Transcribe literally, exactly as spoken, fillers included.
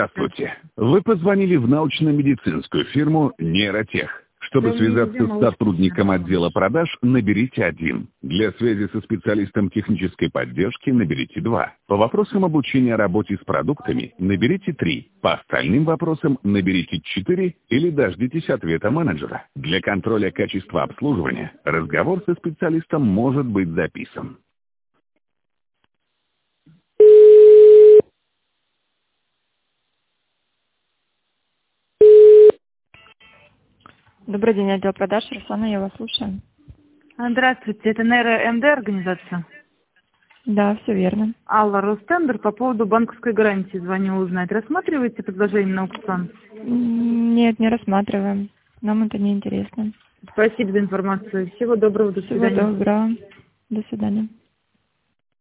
Здравствуйте. Вы позвонили в научно-медицинскую фирму «Нейротех». Чтобы связаться с сотрудником отдела продаж, наберите один. Для связи со специалистом технической поддержки наберите два. По вопросам обучения работе с продуктами наберите три. По остальным вопросам наберите четыре или дождитесь ответа менеджера. Для контроля качества обслуживания разговор со специалистом может быть записан. Добрый день, отдел продаж. Руслана, я вас слушаю. Здравствуйте, это НейроМД организация? Да, все верно. Алла, Ростендер, по поводу банковской гарантии звоню узнать. Рассматриваете предложение на аукцион? Нет, не рассматриваем. Нам это не интересно. Спасибо за информацию. Всего доброго, до Всего свидания. доброго. До свидания.